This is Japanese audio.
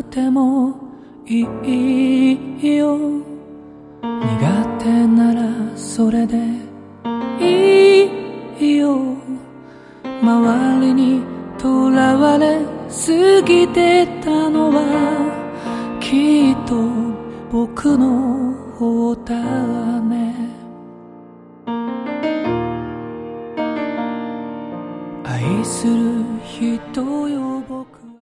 てもいいよ、苦手ならそれでいいよ、周りにとらわれすぎてたのはきっと僕の方だね。愛する人よ僕